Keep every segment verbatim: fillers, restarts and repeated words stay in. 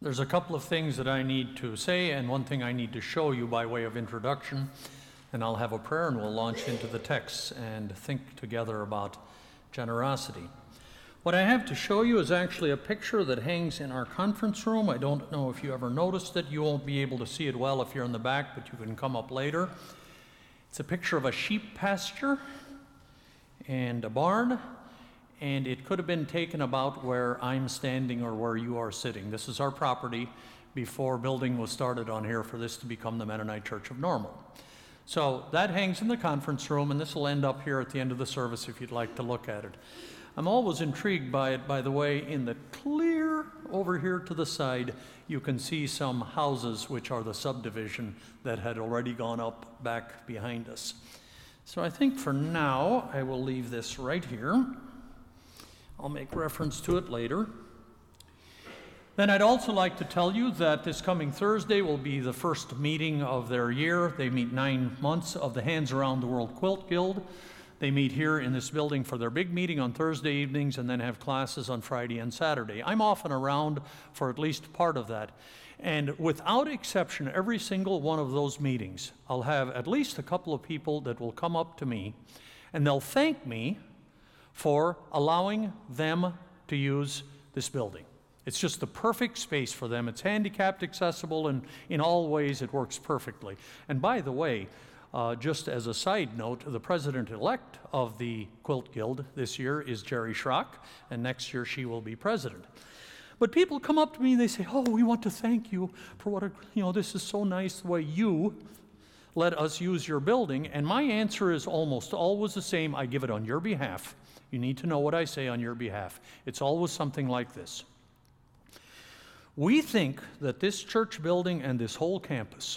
There's a couple of things that I need to say and one thing I need to show you by way of introduction, and I'll have a prayer and we'll launch into the texts and think together about generosity. What I have to show you is actually a picture that hangs in our conference room. I don't know if you ever noticed it. You won't be able to see it well if you're in the back, but you can come up later. It's a picture of a sheep pasture and a barn, and it could have been taken about where I'm standing or where you are sitting. This is our property before building was started on here for this to become the Mennonite Church of Normal. So that hangs in the conference room, and this will end up here at the end of the service if you'd like to look at it. I'm always intrigued by it, by the way. In the clear over here to the side, you can see some houses which are the subdivision that had already gone up back behind us. So I think for now, I will leave this right here. I'll make reference to it later. Then I'd also like to tell you that this coming Thursday will be the first meeting of their year. They meet nine months of the Hands Around the World Quilt Guild. They meet here in this building for their big meeting on Thursday evenings and then have classes on Friday and Saturday. I'm often around for at least part of that. And without exception, every single one of those meetings, I'll have at least a couple of people that will come up to me and they'll thank me for allowing them to use this building. It's just the perfect space for them. It's handicapped accessible, and in all ways it works perfectly. And by the way, uh, just as a side note, the president-elect of the Quilt Guild this year is Jerry Schrock, and next year she will be president. But people come up to me and they say, oh, we want to thank you for what, a, you know, this is so nice the way you let us use your building. And my answer is almost always the same. I give it on your behalf. You need to know what I say on your behalf. It's always something like this. We think that this church building and this whole campus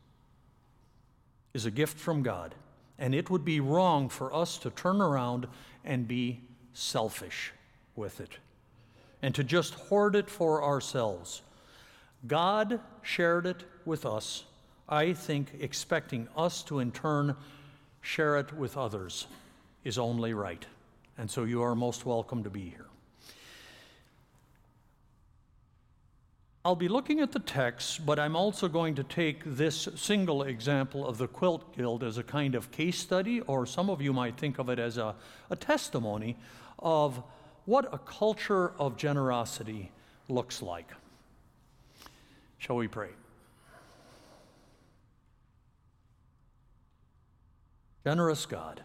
is a gift from God, and it would be wrong for us to turn around and be selfish with it and to just hoard it for ourselves. God shared it with us, I think, expecting us to in turn share it with others is only right. And so you are most welcome to be here. I'll be looking at the text, but I'm also going to take this single example of the Quilt Guild as a kind of case study, or some of you might think of it as a, a testimony of what a culture of generosity looks like. Shall we pray? Generous God,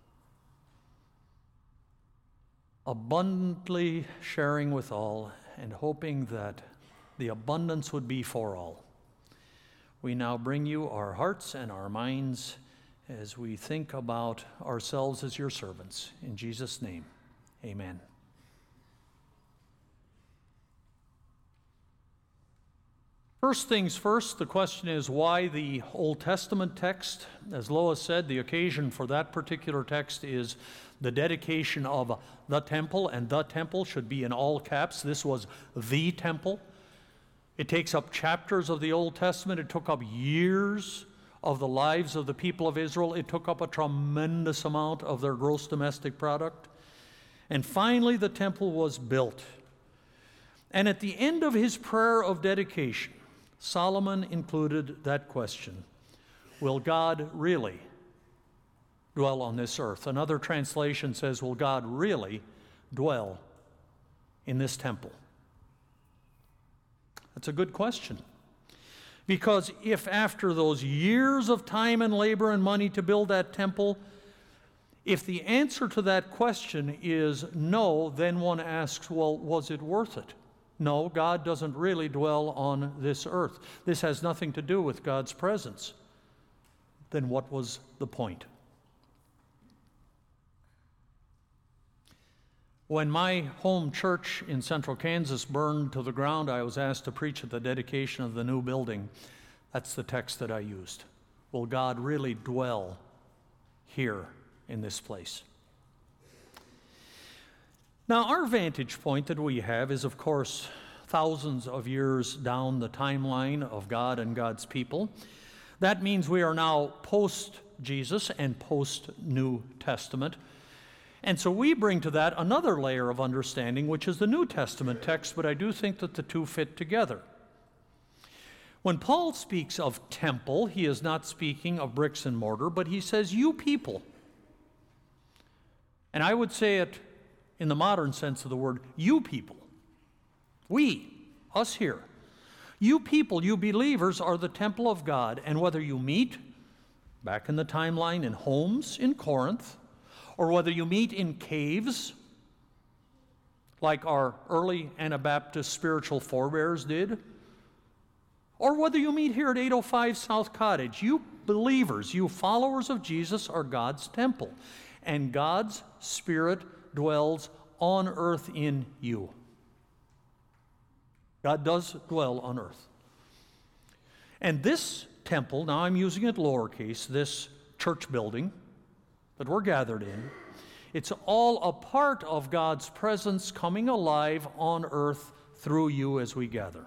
abundantly sharing with all and hoping that the abundance would be for all. We now bring you our hearts and our minds as we think about ourselves as your servants. In Jesus' name, amen. First things first, the question is why the Old Testament text? As Lois said, the occasion for that particular text is the dedication of the temple, and the temple should be in all caps. This was the temple. It takes up chapters of the Old Testament. It took up years of the lives of the people of Israel. It took up a tremendous amount of their gross domestic product. And finally, the temple was built. And at the end of his prayer of dedication, Solomon included that question: will God really dwell on this earth? Another translation says, will God really dwell in this temple? That's a good question. Because if after those years of time and labor and money to build that temple, if the answer to that question is no, then one asks, well, was it worth it? No, God doesn't really dwell on this earth. This has nothing to do with God's presence. Then what was the point? When my home church in central Kansas burned to the ground, I was asked to preach at the dedication of the new building. That's the text that I used. Will God really dwell here in this place? Now, our vantage point that we have is, of course, thousands of years down the timeline of God and God's people. That means we are now post-Jesus and post-New Testament. And so we bring to that another layer of understanding, which is the New Testament text, but I do think that the two fit together. When Paul speaks of temple, he is not speaking of bricks and mortar, but he says, you people. And I would say it in the modern sense of the word, you people. We, us here. You people, you believers, are the temple of God, and whether you meet, back in the timeline, in homes in Corinth, or whether you meet in caves, like our early Anabaptist spiritual forebears did, or whether you meet here at eight oh five South Cottage, you believers, you followers of Jesus are God's temple, and God's Spirit dwells on earth in you. God does dwell on earth. And this temple, now I'm using it lowercase, this church building that we're gathered in, it's all a part of God's presence coming alive on earth through you as we gather.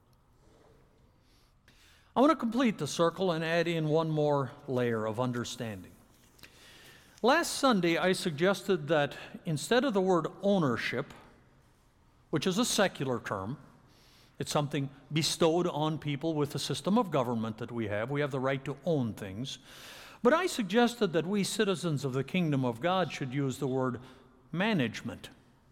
I want to complete the circle and add in one more layer of understanding. Last Sunday, I suggested that instead of the word ownership, which is a secular term, it's something bestowed on people with the system of government that we have. We have the right to own things. But I suggested that we citizens of the kingdom of God should use the word management.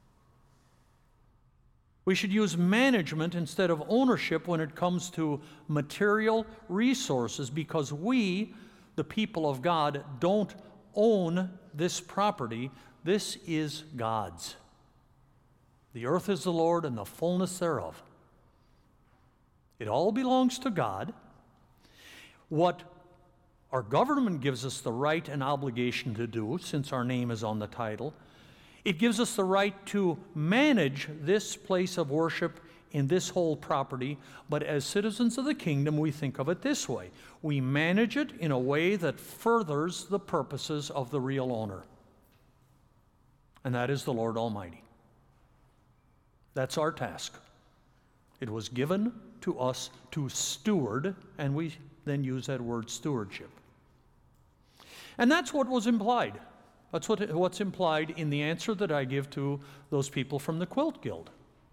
We should use management instead of ownership when it comes to material resources, because we, the people of God, don't own this property. This is God's. The earth is the Lord and the fullness thereof. It all belongs to God. What our government gives us the right and obligation to do, since our name is on the title, it gives us the right to manage this place of worship in this whole property, but as citizens of the kingdom, we think of it this way. We manage it in a way that furthers the purposes of the real owner, and that is the Lord Almighty. That's our task. It was given to us to steward, and we then use that word stewardship. And that's what was implied. That's what, what's implied in the answer that I give to those people from the Quilt Guild.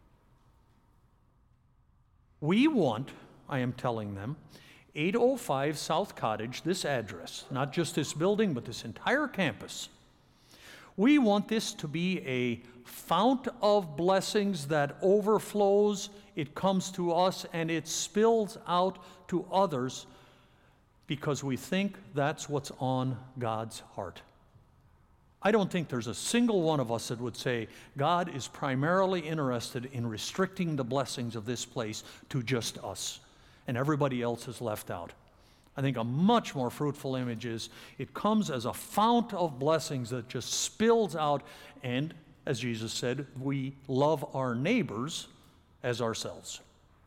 We want, I am telling them, eight oh five South Cottage, this address, not just this building, but this entire campus. We want this to be a fount of blessings that overflows, it comes to us, and it spills out to others, because we think that's what's on God's heart. I don't think there's a single one of us that would say God is primarily interested in restricting the blessings of this place to just us, and everybody else is left out. I think a much more fruitful image is it comes as a fount of blessings that just spills out, and as Jesus said, we love our neighbors as ourselves.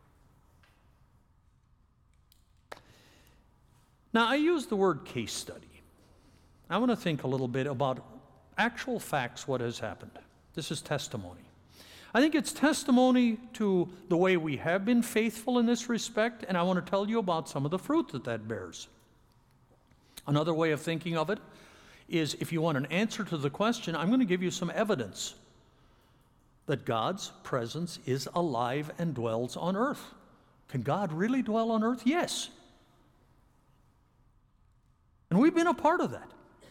Now, I use the word case study. I want to think a little bit about actual facts, what has happened. This is testimony. I think it's testimony to the way we have been faithful in this respect, and I want to tell you about some of the fruit that that bears. Another way of thinking of it is, if you want an answer to the question, I'm going to give you some evidence that God's presence is alive and dwells on earth. Can God really dwell on earth? Yes. And we've been a part of that.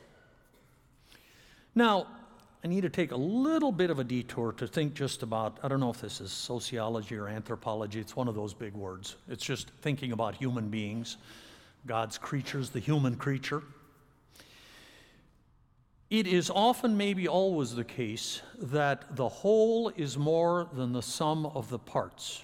Now, I need to take a little bit of a detour to think just about, I don't know if this is sociology or anthropology, it's one of those big words. It's just thinking about human beings, God's creatures, the human creature. It is often, maybe always the case, that the whole is more than the sum of the parts.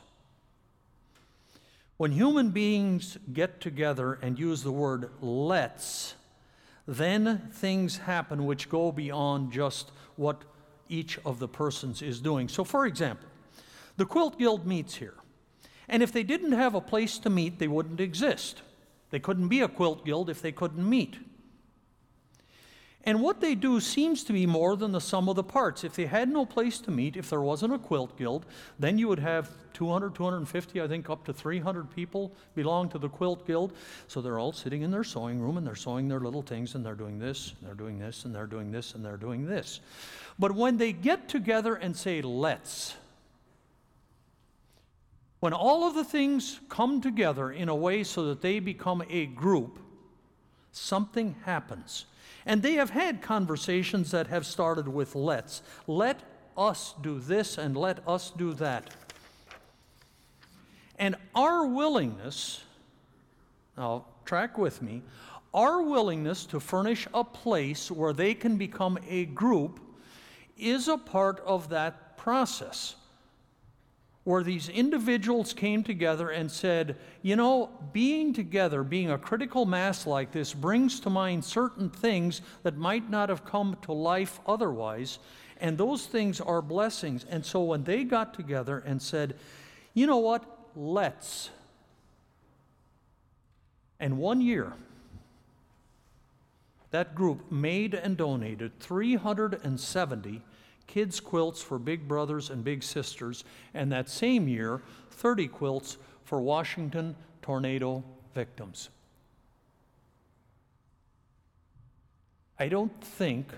When human beings get together and use the word let's, then things happen which go beyond just what each of the persons is doing. So, for example, the Quilt Guild meets here. And if they didn't have a place to meet, they wouldn't exist. They couldn't be a Quilt Guild if they couldn't meet. And what they do seems to be more than the sum of the parts. If they had no place to meet, if there wasn't a Quilt Guild, then you would have two hundred, two hundred fifty, I think up to three hundred people belong to the Quilt Guild. So they're all sitting in their sewing room and they're sewing their little things, and they're doing this, and they're doing this, and they're doing this, and they're doing this. But when they get together and say, let's, When all of the things come together in a way so that they become a group, something happens. And they have had conversations that have started with let's. Let us do this and let us do that. And our willingness, now track with me, our willingness to furnish a place where they can become a group is a part of that process, where these individuals came together and said, you know, being together, being a critical mass like this, brings to mind certain things that might not have come to life otherwise, and those things are blessings. And so when they got together and said, you know what, let's. And one year, that group made and donated three hundred seventy kids' quilts for big brothers and big sisters, and that same year, thirty quilts for Washington tornado victims. I don't think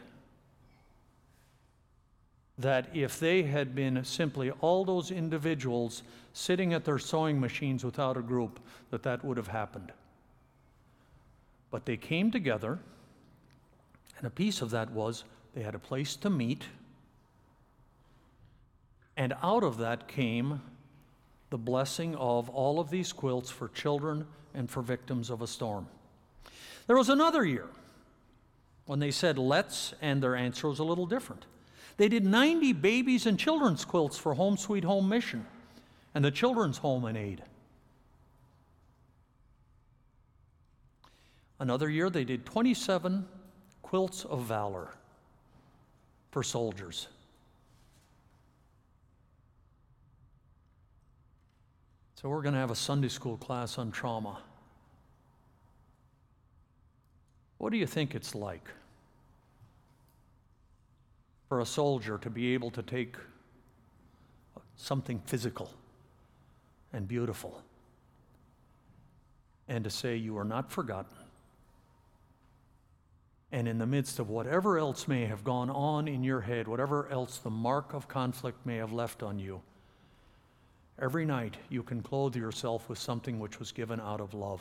that if they had been simply all those individuals sitting at their sewing machines without a group, that that would have happened. But they came together, and a piece of that was they had a place to meet, and out of that came the blessing of all of these quilts for children and for victims of a storm. There was another year when they said let's, and their answer was a little different. They did ninety babies and children's quilts for Home Sweet Home Mission and the Children's Home in Aid. Another year they did twenty-seven quilts of valor for soldiers. So we're going to have a Sunday school class on trauma. What do you think it's like for a soldier to be able to take something physical and beautiful and to say you are not forgotten? And in the midst of whatever else may have gone on in your head, whatever else the mark of conflict may have left on you, every night you can clothe yourself with something which was given out of love.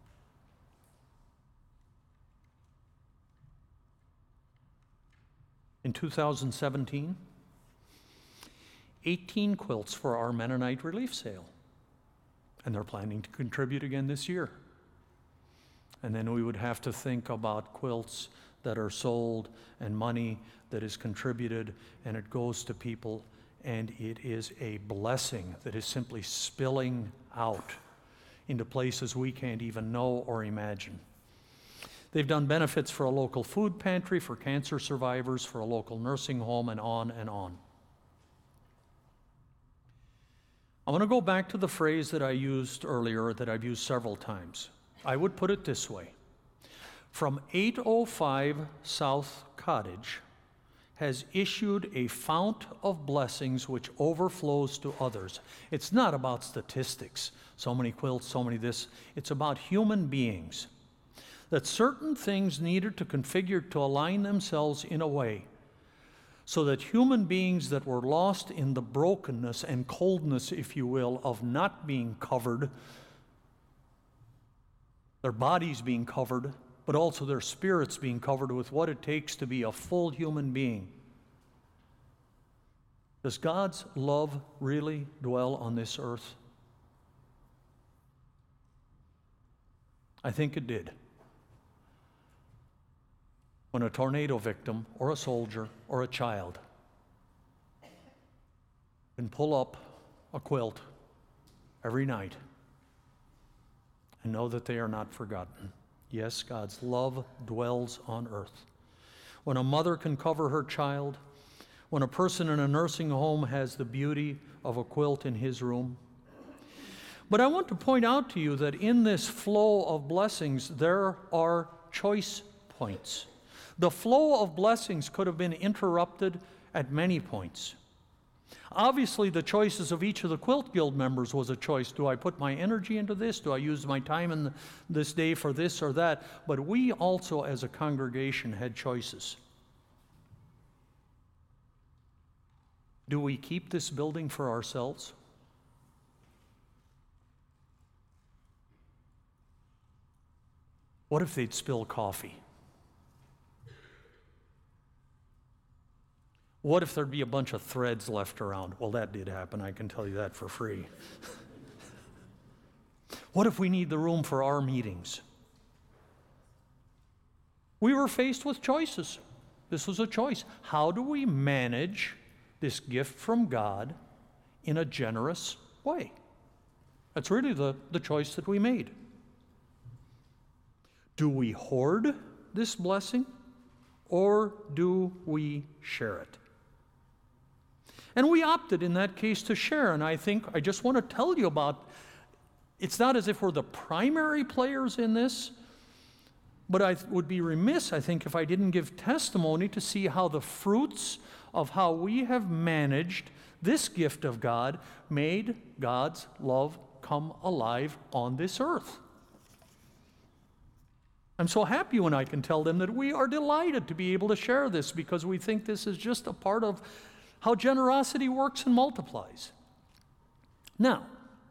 In two thousand seventeen, eighteen quilts for our Mennonite relief sale. And they're planning to contribute again this year. And then we would have to think about quilts that are sold and money that is contributed and it goes to people, and it is a blessing that is simply spilling out into places we can't even know or imagine. They've done benefits for a local food pantry, for cancer survivors, for a local nursing home, and on and on. I want to go back to the phrase that I used earlier that I've used several times. I would put it this way. From eight oh five South Cottage has issued a fount of blessings which overflows to others. It's not about statistics, so many quilts, so many this. It's about human beings. That certain things needed to configure to align themselves in a way so that human beings that were lost in the brokenness and coldness, if you will, of not being covered, their bodies being covered, but also their spirits being covered with what it takes to be a full human being. Does God's love really dwell on this earth? I think it did. When a tornado victim or a soldier or a child can pull up a quilt every night and know that they are not forgotten. Yes, God's love dwells on earth. When a mother can cover her child, when a person in a nursing home has the beauty of a quilt in his room. But I want to point out to you that in this flow of blessings, there are choice points. The flow of blessings could have been interrupted at many points. Obviously, the choices of each of the Quilt Guild members was a choice. Do I put my energy into this? Do I use my time in this day for this or that? But we also, as a congregation, had choices. Do we keep this building for ourselves? What if they'd spill coffee? What if there'd be a bunch of threads left around? Well, that did happen, I can tell you that for free. What if we need the room for our meetings? We were faced with choices. This was a choice. How do we manage this gift from God in a generous way? That's really the, the choice that we made. Do we hoard this blessing, or do we share it? And we opted in that case to share, and I think I just want to tell you about, it's not as if we're the primary players in this, but I would be remiss, I think, if I didn't give testimony to see how the fruits of how we have managed this gift of God made God's love come alive on this earth. I'm so happy when I can tell them that we are delighted to be able to share this, because we think this is just a part of how generosity works and multiplies. Now,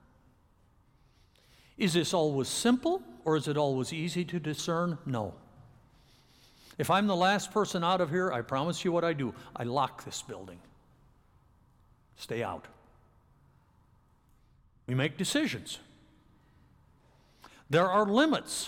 is this always simple, or is it always easy to discern? No. If I'm the last person out of here, I promise you what I do. I lock this building. Stay out. We make decisions. There are limits.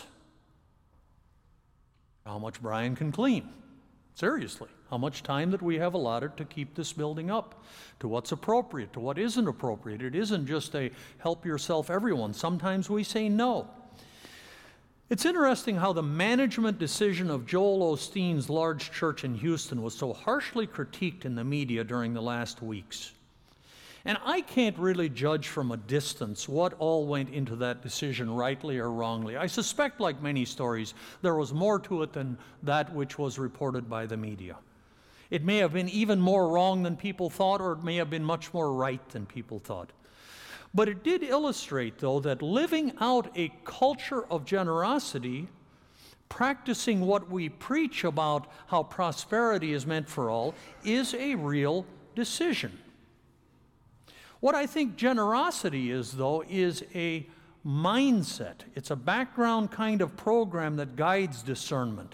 How much Brian can clean. Seriously, how much time that we have allotted to keep this building up, to what's appropriate, to what isn't appropriate. It isn't just a help yourself everyone. Sometimes we say no. It's interesting how the management decision of Joel Osteen's large church in Houston was so harshly critiqued in the media during the last weeks. And I can't really judge from a distance what all went into that decision, rightly or wrongly. I suspect, like many stories, there was more to it than that which was reported by the media. It may have been even more wrong than people thought, or it may have been much more right than people thought. But it did illustrate, though, that living out a culture of generosity, practicing what we preach about how prosperity is meant for all, is a real decision. What I think generosity is, though, is a mindset. It's a background kind of program that guides discernment.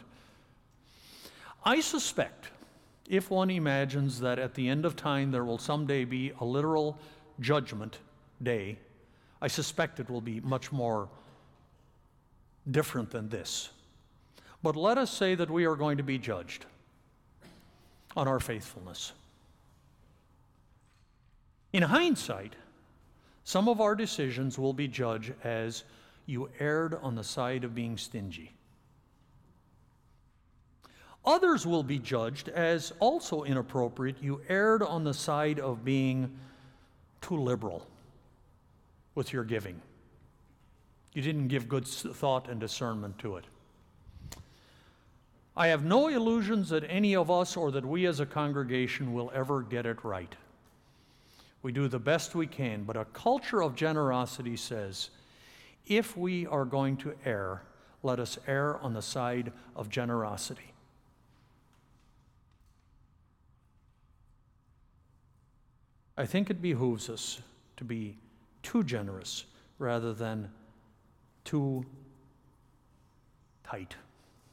I suspect, if one imagines that at the end of time there will someday be a literal judgment day, I suspect it will be much more different than this. But let us say that we are going to be judged on our faithfulness. In hindsight, some of our decisions will be judged as you erred on the side of being stingy. Others will be judged as also inappropriate. You erred on the side of being too liberal with your giving. You didn't give good thought and discernment to it. I have no illusions that any of us or that we as a congregation will ever get it right. We do the best we can, but a culture of generosity says, if we are going to err, let us err on the side of generosity. I think it behooves us to be too generous rather than too tight.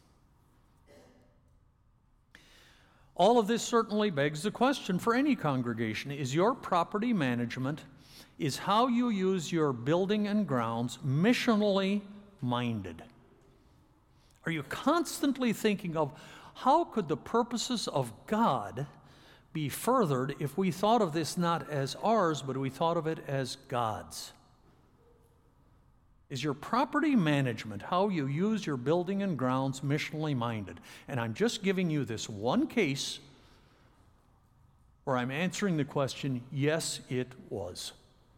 All of this certainly begs the question for any congregation. Is your property management, is how you use your building and grounds missionally minded? Are you constantly thinking of how could the purposes of God be furthered if we thought of this not as ours, but we thought of it as God's? Is your property management, how you use your building and grounds, missionally minded? And I'm just giving you this one case where I'm answering the question, yes, it was.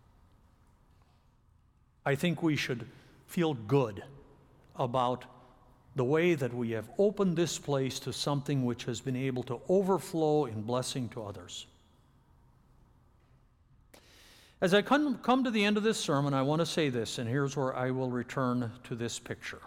I think we should feel good about the way that we have opened this place to something which has been able to overflow in blessing to others. As I come, come to the end of this sermon, I want to say this, and here's where I will return to this picture.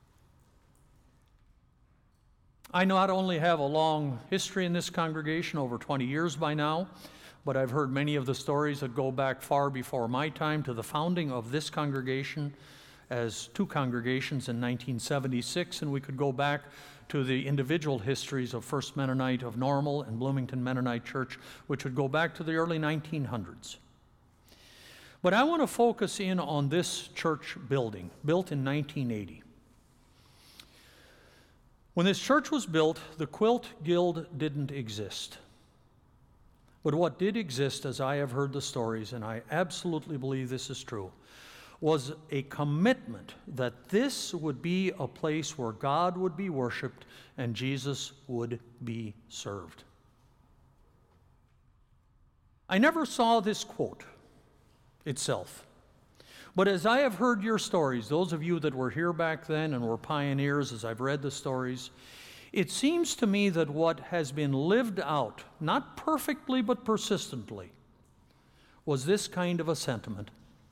I not only have a long history in this congregation, over twenty years by now, but I've heard many of the stories that go back far before my time to the founding of this congregation as two congregations in nineteen seventy-six, and we could go back to the individual histories of First Mennonite of Normal and Bloomington Mennonite Church, which would go back to the early nineteen hundreds. But I want to focus in on this church building, built in nineteen eighty. When this church was built, the Quilt Guild didn't exist. But what did exist, as I have heard the stories, and I absolutely believe this is true, was a commitment that this would be a place where God would be worshiped and Jesus would be served. I never saw this quote itself. But as I have heard your stories, those of you that were here back then and were pioneers, as I've read the stories, it seems to me that what has been lived out, not perfectly but persistently, was this kind of a sentiment.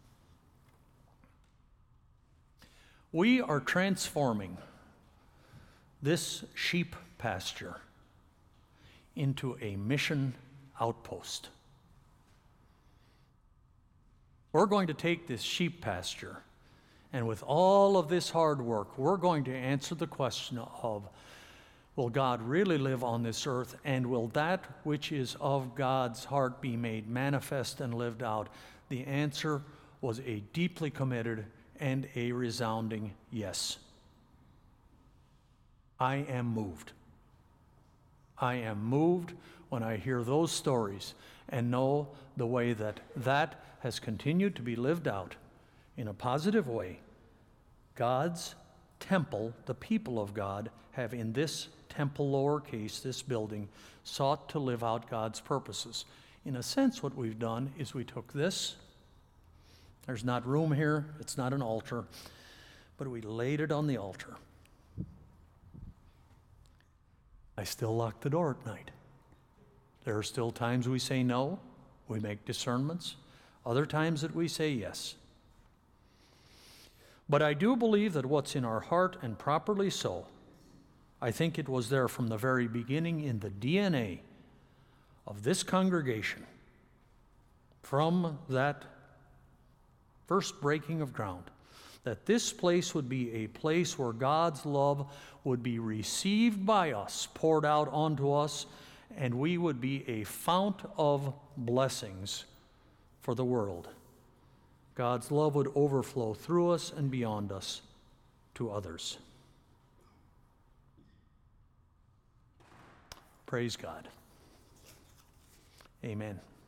We are transforming this sheep pasture into a mission outpost. We're going to take this sheep pasture, and with all of this hard work, we're going to answer the question of, will God really live on this earth, and will that which is of God's heart be made manifest and lived out? The answer was a deeply committed and a resounding yes. I am moved. I am moved when I hear those stories and know the way that that has continued to be lived out in a positive way. God's temple, the people of God, have in this temple, lowercase, this building, sought to live out God's purposes. In a sense, what we've done is we took this. There's not room here. It's not an altar. But we laid it on the altar. I still lock the door at night. There are still times we say no. We make discernments. Other times that we say yes. But I do believe that what's in our heart, and properly so, I think it was there from the very beginning in the D N A of this congregation, from that first breaking of ground, that this place would be a place where God's love would be received by us, poured out onto us, and we would be a fount of blessings for the world. God's love would overflow through us and beyond us to others. Praise God. Amen.